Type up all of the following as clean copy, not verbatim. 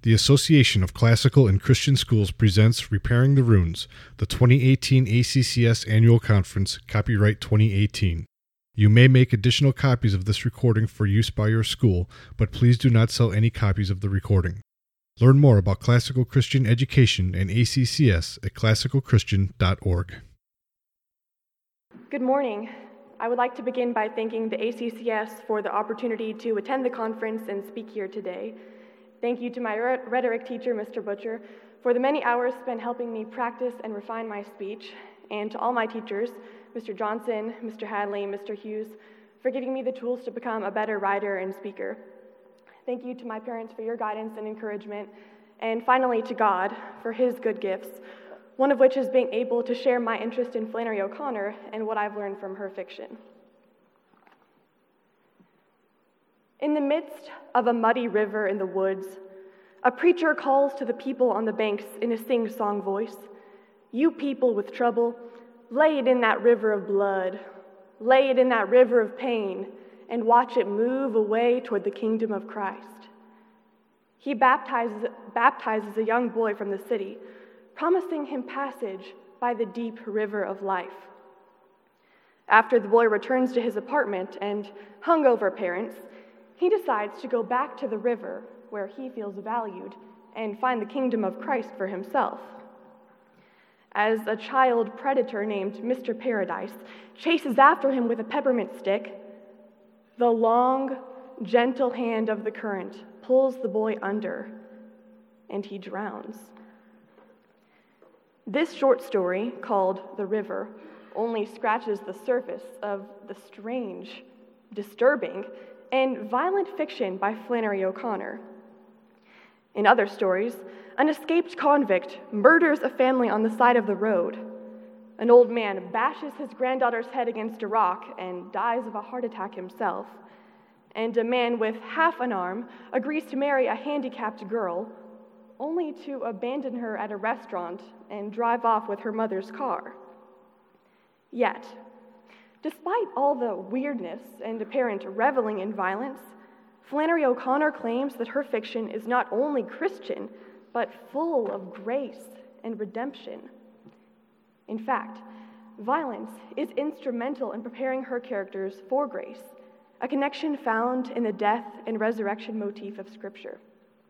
The Association of Classical and Christian Schools presents Repairing the Runes, the 2018 ACCS Annual Conference, copyright 2018. You may make additional copies of this recording for use by your school, but please do not sell any copies of the recording. Learn more about classical Christian education and ACCS at classicalchristian.org. Good morning. I would like to begin by thanking the ACCS for the opportunity to attend the conference and speak here today. Thank you to my rhetoric teacher, Mr. Butcher, for the many hours spent helping me practice and refine my speech, and to all my teachers, Mr. Johnson, Mr. Hadley, Mr. Hughes, for giving me the tools to become a better writer and speaker. Thank you to my parents for your guidance and encouragement, and finally to God for his good gifts, one of which is being able to share my interest in Flannery O'Connor and what I've learned from her fiction. In the midst of a muddy river in the woods, a preacher calls to the people on the banks in a sing-song voice, "You people with trouble, lay it in that river of blood, lay it in that river of pain, and watch it move away toward the kingdom of Christ." He baptizes a young boy from the city, promising him passage by the deep river of life. After the boy returns to his apartment and hungover parents, he decides to go back to the river where he feels valued and find the kingdom of Christ for himself. As a child predator named Mr. Paradise chases after him with a peppermint stick, the long, gentle hand of the current pulls the boy under, and he drowns. This short story, called The River, only scratches the surface of the strange, disturbing, and violent fiction by Flannery O'Connor. In other stories, an escaped convict murders a family on the side of the road. An old man bashes his granddaughter's head against a rock and dies of a heart attack himself. And a man with half an arm agrees to marry a handicapped girl, only to abandon her at a restaurant and drive off with her mother's car. Yet, despite all the weirdness and apparent reveling in violence, Flannery O'Connor claims that her fiction is not only Christian, but full of grace and redemption. In fact, violence is instrumental in preparing her characters for grace, a connection found in the death and resurrection motif of Scripture.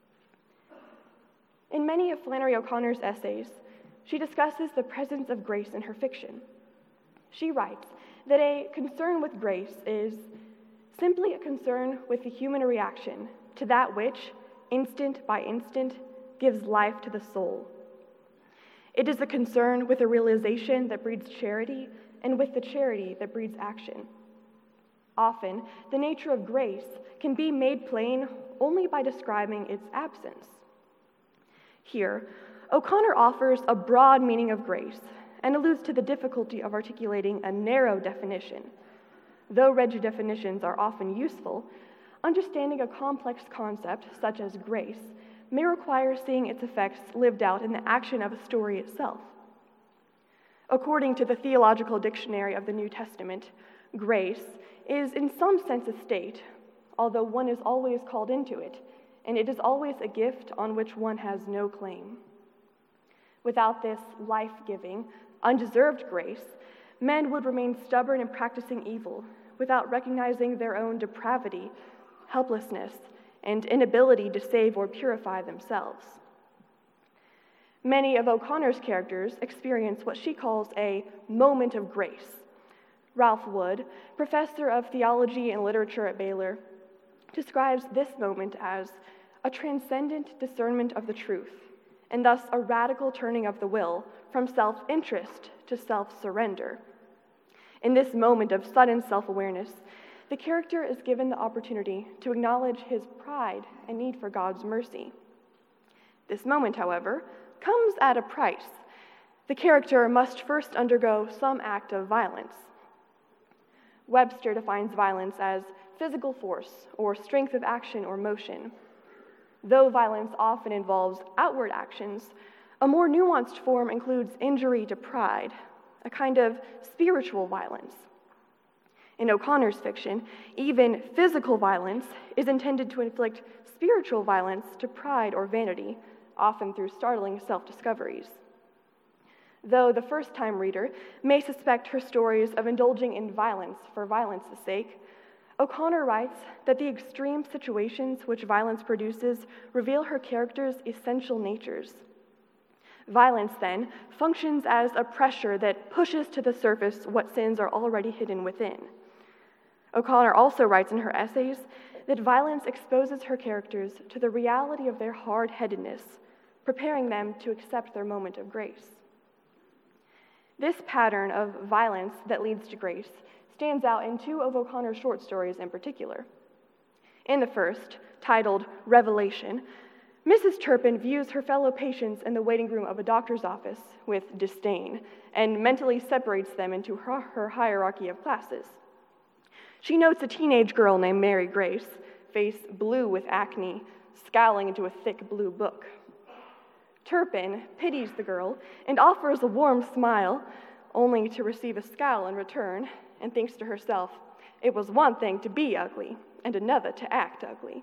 In many of Flannery O'Connor's essays, she discusses the presence of grace in her fiction. She writes that a concern with grace is simply a concern with the human reaction to that which, instant by instant, gives life to the soul. It is a concern with a realization that breeds charity and with the charity that breeds action. Often, the nature of grace can be made plain only by describing its absence. Here, O'Connor offers a broad meaning of grace and alludes to the difficulty of articulating a narrow definition. Though rigid definitions are often useful, understanding a complex concept such as grace may require seeing its effects lived out in the action of a story itself. According to the Theological Dictionary of the New Testament, grace is in some sense a state, although one is always called into it, and it is always a gift on which one has no claim. Without this life-giving, undeserved grace, men would remain stubborn in practicing evil without recognizing their own depravity, helplessness, and inability to save or purify themselves. Many of O'Connor's characters experience what she calls a moment of grace. Ralph Wood, professor of theology and literature at Baylor, describes this moment as a transcendent discernment of the truth, and thus a radical turning of the will from self-interest to self-surrender. In this moment of sudden self-awareness, the character is given the opportunity to acknowledge his pride and need for God's mercy. This moment, however, comes at a price. The character must first undergo some act of violence. Webster defines violence as physical force or strength of action or motion. Though violence often involves outward actions, a more nuanced form includes injury to pride, a kind of spiritual violence. In O'Connor's fiction, even physical violence is intended to inflict spiritual violence to pride or vanity, often through startling self-discoveries. Though the first-time reader may suspect her stories of indulging in violence for violence's sake, O'Connor writes that the extreme situations which violence produces reveal her character's essential natures. Violence, then, functions as a pressure that pushes to the surface what sins are already hidden within. O'Connor also writes in her essays that violence exposes her characters to the reality of their hard-headedness, preparing them to accept their moment of grace. This pattern of violence that leads to grace stands out in two of O'Connor's short stories in particular. In the first, titled Revelation, Mrs. Turpin views her fellow patients in the waiting room of a doctor's office with disdain and mentally separates them into her hierarchy of classes. She notes a teenage girl named Mary Grace, face blue with acne, scowling into a thick blue book. Turpin pities the girl and offers a warm smile, only to receive a scowl in return, and thinks to herself, it was one thing to be ugly and another to act ugly.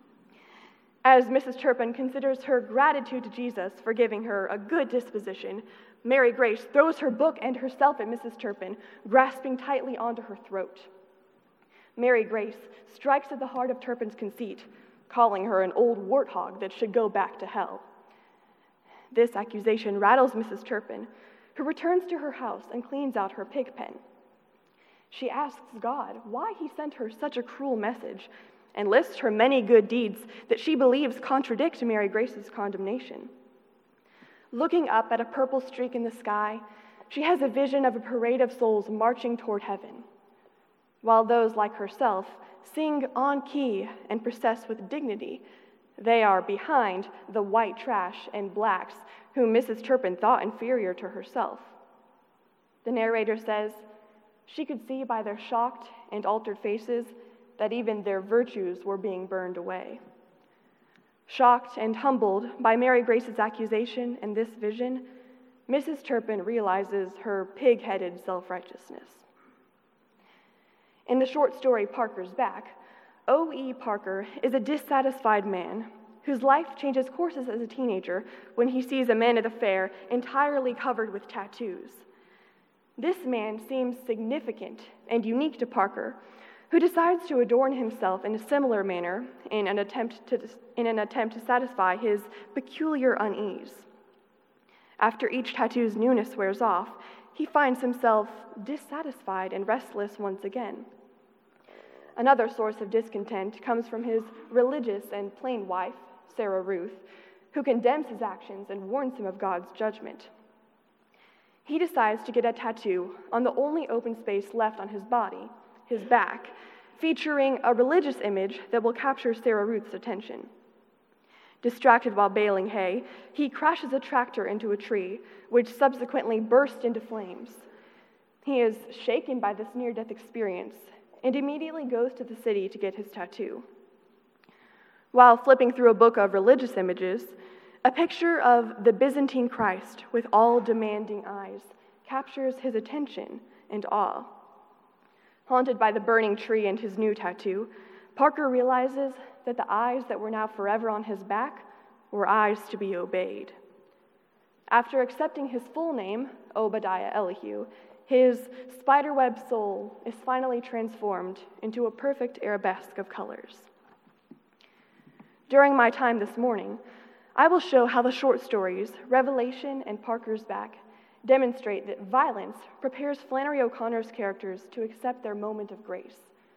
As Mrs. Turpin considers her gratitude to Jesus for giving her a good disposition, Mary Grace throws her book and herself at Mrs. Turpin, grasping tightly onto her throat. Mary Grace strikes at the heart of Turpin's conceit, calling her an old warthog that should go back to hell. This accusation rattles Mrs. Turpin, who returns to her house and cleans out her pig pen. She asks God why he sent her such a cruel message and lists her many good deeds that she believes contradict Mary Grace's condemnation. Looking up at a purple streak in the sky, she has a vision of a parade of souls marching toward heaven, while those like herself sing on key and process with dignity. They are behind the white trash and blacks whom Mrs. Turpin thought inferior to herself. The narrator says, she could see by their shocked and altered faces that even their virtues were being burned away. Shocked and humbled by Mary Grace's accusation and this vision, Mrs. Turpin realizes her pig-headed self-righteousness. In the short story Parker's Back, O.E. Parker is a dissatisfied man whose life changes courses as a teenager when he sees a man at a fair entirely covered with tattoos. This man seems significant and unique to Parker, who decides to adorn himself in a similar manner in an attempt to satisfy his peculiar unease. After each tattoo's newness wears off, he finds himself dissatisfied and restless once again. Another source of discontent comes from his religious and plain wife, Sarah Ruth, who condemns his actions and warns him of God's judgment. He decides to get a tattoo on the only open space left on his body, his back, featuring a religious image that will capture Sarah Ruth's attention. Distracted while baling hay, he crashes a tractor into a tree, which subsequently bursts into flames. He is shaken by this near-death experience and immediately goes to the city to get his tattoo. While flipping through a book of religious images, a picture of the Byzantine Christ with all demanding eyes captures his attention and awe. Haunted by the burning tree and his new tattoo, Parker realizes that the eyes that were now forever on his back were eyes to be obeyed. After accepting his full name, Obadiah Elihu, his spiderweb soul is finally transformed into a perfect arabesque of colors. During my time this morning, I will show how the short stories, Revelation and Parker's Back, demonstrate that violence prepares Flannery O'Connor's characters to accept their moment of grace.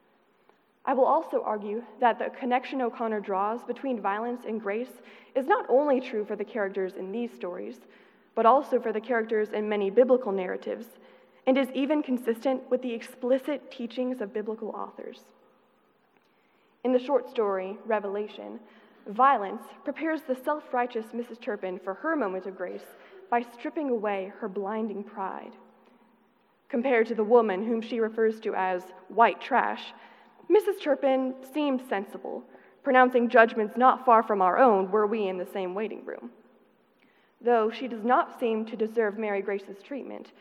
I will also argue that the connection O'Connor draws between violence and grace is not only true for the characters in these stories, but also for the characters in many biblical narratives, and is even consistent with the explicit teachings of biblical authors. In the short story, Revelation, violence prepares the self-righteous Mrs. Turpin for her moment of grace by stripping away her blinding pride. Compared to the woman whom she refers to as white trash, Mrs. Turpin seemed sensible, pronouncing judgments not far from our own were we in the same waiting room. Though she does not seem to deserve Mary Grace's treatment,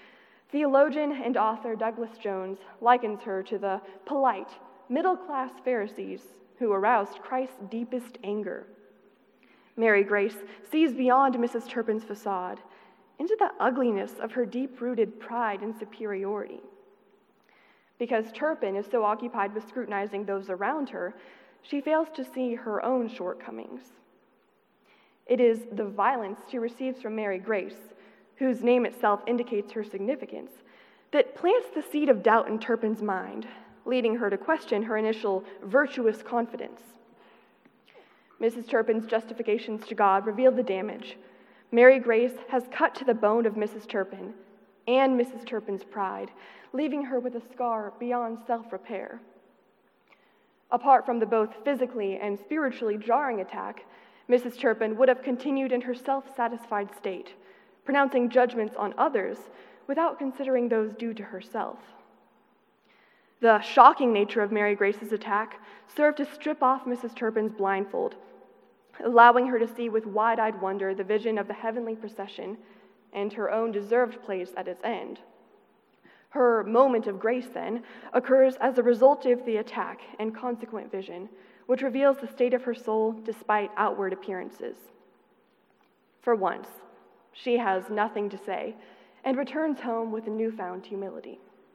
Theologian and author Douglas Jones likens her to the polite, middle-class Pharisees who aroused Christ's deepest anger. Mary Grace sees beyond Mrs. Turpin's facade into the ugliness of her deep-rooted pride and superiority. Because Turpin is so occupied with scrutinizing those around her, she fails to see her own shortcomings. It is the violence she receives from Mary Grace, whose name itself indicates her significance, that plants the seed of doubt in Turpin's mind, leading her to question her initial virtuous confidence. Mrs. Turpin's justifications to God reveal the damage. Mary Grace has cut to the bone of Mrs. Turpin and Mrs. Turpin's pride, leaving her with a scar beyond self-repair. Apart from the both physically and spiritually jarring attack, Mrs. Turpin would have continued in her self-satisfied state, pronouncing judgments on others without considering those due to herself. The shocking nature of Mary Grace's attack served to strip off Mrs. Turpin's blindfold, allowing her to see with wide-eyed wonder the vision of the heavenly procession and her own deserved place at its end. Her moment of grace, then, occurs as a result of the attack and consequent vision, which reveals the state of her soul despite outward appearances. For once, she has nothing to say and returns home with a newfound humility.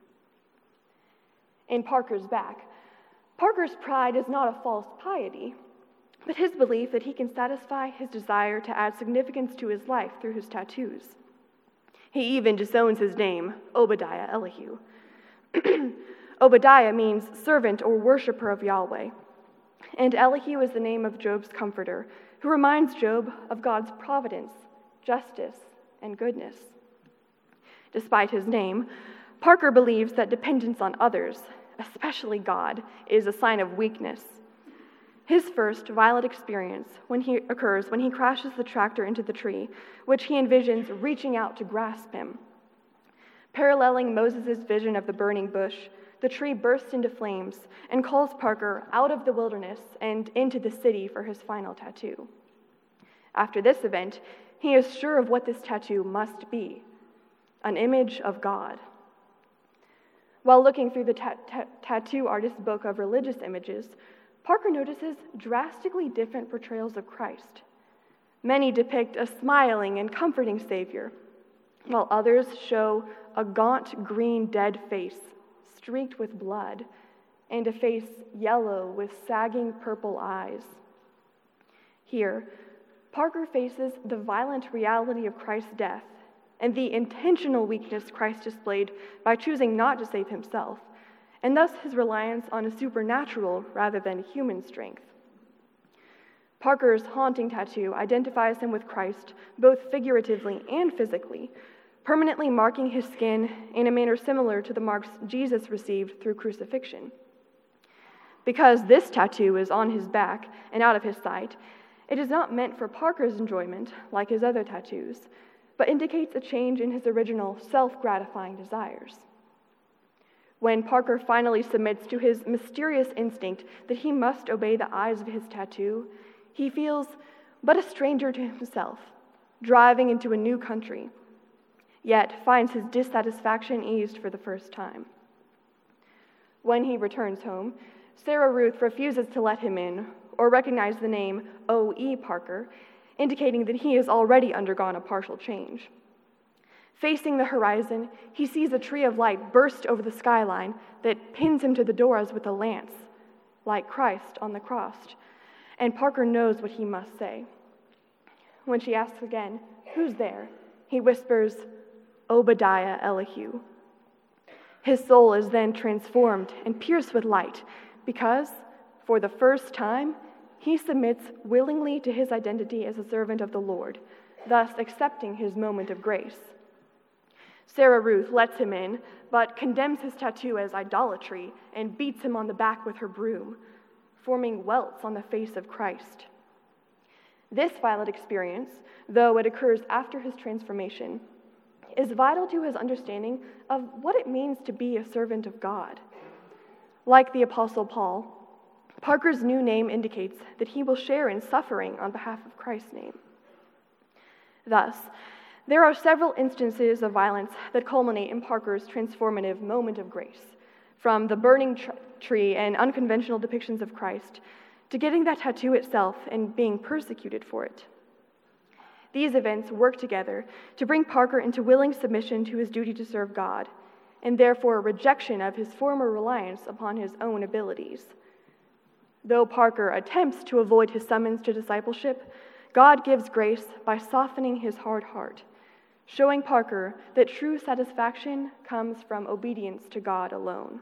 In Parker's back, Parker's pride is not a false piety, but his belief that he can satisfy his desire to add significance to his life through his tattoos. He even disowns his name, Obadiah Elihu. Obadiah means servant or worshiper of Yahweh, and Elihu is the name of Job's comforter, who reminds Job of God's providence, justice, and goodness. Despite his name, Parker believes that dependence on others, especially God, is a sign of weakness. His first violent experience occurs when he crashes the tractor into the tree, which he envisions reaching out to grasp him. Paralleling Moses' vision of the burning bush, the tree bursts into flames and calls Parker out of the wilderness and into the city for his final tattoo. After this event, he is sure of what this tattoo must be: an image of God. While looking through the tattoo artist's book of religious images, Parker notices drastically different portrayals of Christ. Many depict a smiling and comforting Savior, while others show a gaunt green dead face streaked with blood and a face yellow with sagging purple eyes. Here, Parker faces the violent reality of Christ's death and the intentional weakness Christ displayed by choosing not to save himself, and thus his reliance on a supernatural rather than human strength. Parker's haunting tattoo identifies him with Christ both figuratively and physically, permanently marking his skin in a manner similar to the marks Jesus received through crucifixion. Because this tattoo is on his back and out of his sight, it is not meant for Parker's enjoyment like his other tattoos, but indicates a change in his original self-gratifying desires. When Parker finally submits to his mysterious instinct that he must obey the eyes of his tattoo, he feels but a stranger to himself, driving into a new country, yet finds his dissatisfaction eased for the first time. When he returns home, Sarah Ruth refuses to let him in or recognize the name O.E. Parker, indicating that he has already undergone a partial change. Facing the horizon, he sees a tree of light burst over the skyline that pins him to the door as with a lance, like Christ on the cross, and Parker knows what he must say. When she asks again, "Who's there?" he whispers, "Obadiah Elihu." His soul is then transformed and pierced with light because, for the first time, he submits willingly to his identity as a servant of the Lord, thus accepting his moment of grace. Sarah Ruth lets him in, but condemns his tattoo as idolatry and beats him on the back with her broom, forming welts on the face of Christ. This violent experience, though it occurs after his transformation, is vital to his understanding of what it means to be a servant of God. Like the Apostle Paul, Parker's new name indicates that he will share in suffering on behalf of Christ's name. Thus, There are several instances of violence that culminate in Parker's transformative moment of grace, from the burning tree and unconventional depictions of Christ to getting that tattoo itself and being persecuted for it. These events work together to bring Parker into willing submission to his duty to serve God, and therefore a rejection of his former reliance upon his own abilities. Though Parker attempts to avoid his summons to discipleship, God gives grace by softening his hard heart, showing Parker that true satisfaction comes from obedience to God alone.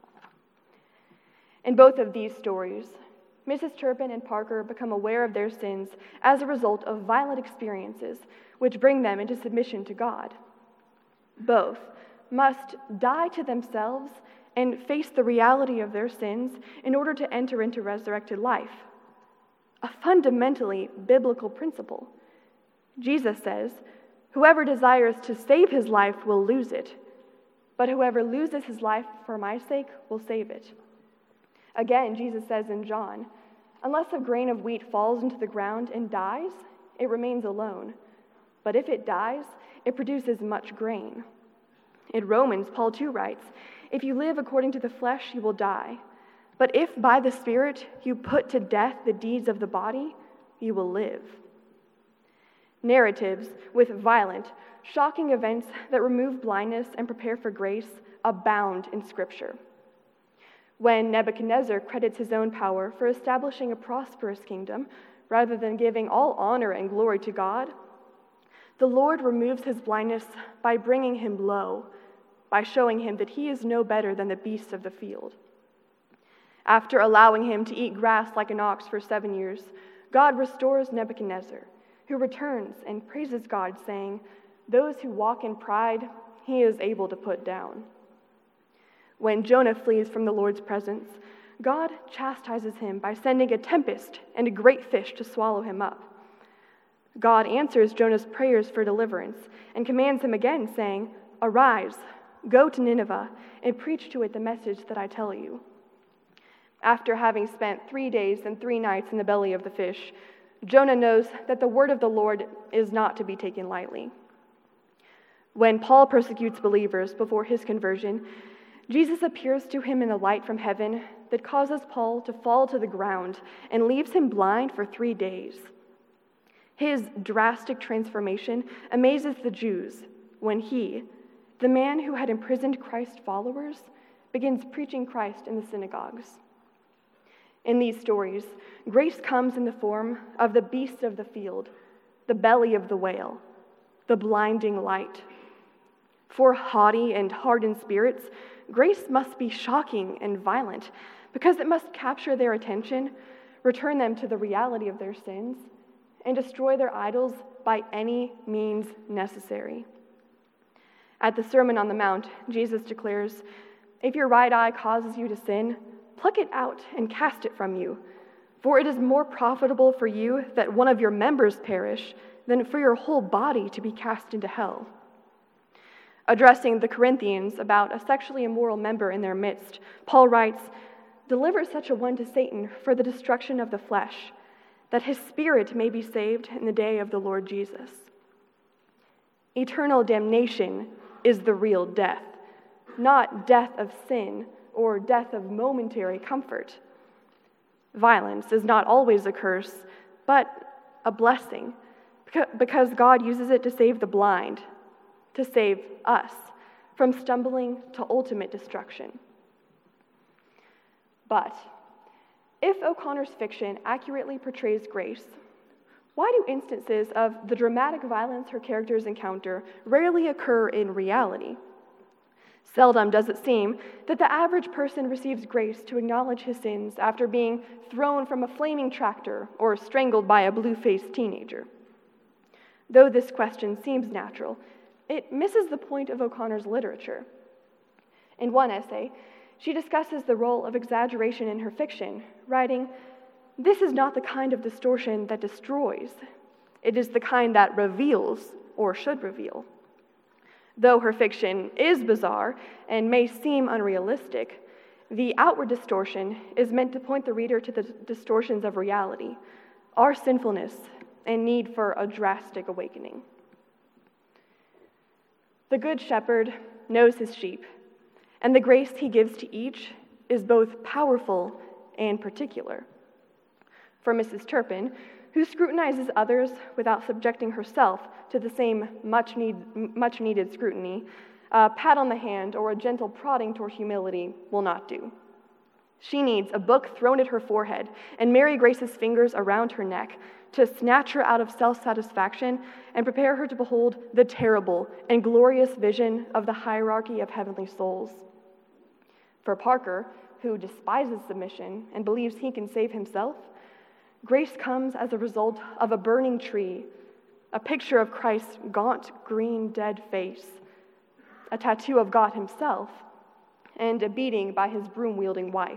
In both of these stories, Mrs. Turpin and Parker become aware of their sins as a result of violent experiences which bring them into submission to God. Both must die to themselves and face the reality of their sins in order to enter into resurrected life. A fundamentally biblical principle. Jesus says, "Whoever desires to save his life will lose it, but whoever loses his life for my sake will save it." Again, Jesus says in John, "Unless a grain of wheat falls into the ground and dies, it remains alone. But if it dies, it produces much grain." In Romans, Paul too writes, "If you live according to the flesh, you will die. But if by the Spirit you put to death the deeds of the body, you will live." Narratives with violent, shocking events that remove blindness and prepare for grace abound in Scripture. When Nebuchadnezzar credits his own power for establishing a prosperous kingdom rather than giving all honor and glory to God, the Lord removes his blindness by bringing him low, by showing him that he is no better than the beasts of the field. After allowing him to eat grass like an ox for 7 years, God restores Nebuchadnezzar, who returns and praises God, saying, "Those who walk in pride, he is able to put down." When Jonah flees from the Lord's presence, God chastises him by sending a tempest and a great fish to swallow him up. God answers Jonah's prayers for deliverance and commands him again, saying, "Arise, go to Nineveh, and preach to it the message that I tell you." After having spent 3 days and 3 nights in the belly of the fish, Jonah knows that the word of the Lord is not to be taken lightly. When Paul persecutes believers before his conversion, Jesus appears to him in a light from heaven that causes Paul to fall to the ground and leaves him blind for 3 days. His drastic transformation amazes the Jews when he, the man who had imprisoned Christ's followers, begins preaching Christ in the synagogues. In these stories, grace comes in the form of the beast of the field, the belly of the whale, the blinding light. For haughty and hardened spirits, grace must be shocking and violent because it must capture their attention, return them to the reality of their sins, and destroy their idols by any means necessary. At the Sermon on the Mount, Jesus declares, "If your right eye causes you to sin, pluck it out and cast it from you, for it is more profitable for you that one of your members perish than for your whole body to be cast into hell." Addressing the Corinthians about a sexually immoral member in their midst, Paul writes, "Deliver such a one to Satan for the destruction of the flesh, that his spirit may be saved in the day of the Lord Jesus." Eternal damnation is the real death, not death of sin or death of momentary comfort. Violence is not always a curse, but a blessing, because God uses it to save the blind, to save us from stumbling to ultimate destruction. But if O'Connor's fiction accurately portrays grace, why do instances of the dramatic violence her characters encounter rarely occur in reality? Seldom does it seem that the average person receives grace to acknowledge his sins after being thrown from a flaming tractor or strangled by a blue-faced teenager. Though this question seems natural, it misses the point of O'Connor's literature. In one essay, she discusses the role of exaggeration in her fiction, writing, "This is not the kind of distortion that destroys. It is the kind that reveals, or should reveal." Though her fiction is bizarre and may seem unrealistic, the outward distortion is meant to point the reader to the distortions of reality, our sinfulness, and need for a drastic awakening. The Good Shepherd knows his sheep, and the grace he gives to each is both powerful and particular. For Mrs. Turpin, who scrutinizes others without subjecting herself to the same much-needed scrutiny, a pat on the hand or a gentle prodding toward humility will not do. She needs a book thrown at her forehead and Mary Grace's fingers around her neck to snatch her out of self-satisfaction and prepare her to behold the terrible and glorious vision of the hierarchy of heavenly souls. For Parker, who despises submission and believes he can save himself, grace comes as a result of a burning tree, a picture of Christ's gaunt, green, dead face, a tattoo of God himself, and a beating by his broom-wielding wife.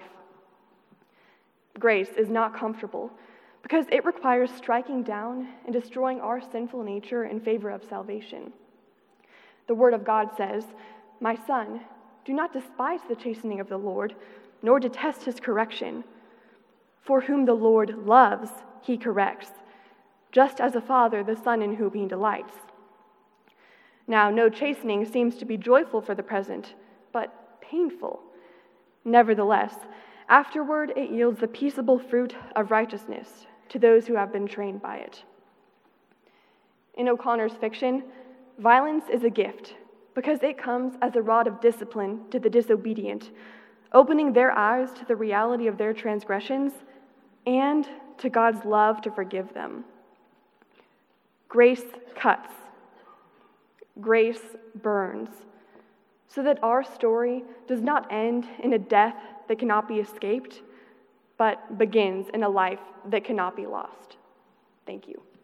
Grace is not comfortable because it requires striking down and destroying our sinful nature in favor of salvation. The Word of God says, "My son, do not despise the chastening of the Lord, nor detest his correction. For whom the Lord loves, he corrects, just as a father the son in whom he delights." Now, no chastening seems to be joyful for the present, but painful. Nevertheless, afterward it yields the peaceable fruit of righteousness to those who have been trained by it. In O'Connor's fiction, violence is a gift because it comes as a rod of discipline to the disobedient, opening their eyes to the reality of their transgressions and to God's love to forgive them. Grace cuts. Grace burns, so that our story does not end in a death that cannot be escaped, but begins in a life that cannot be lost. Thank you.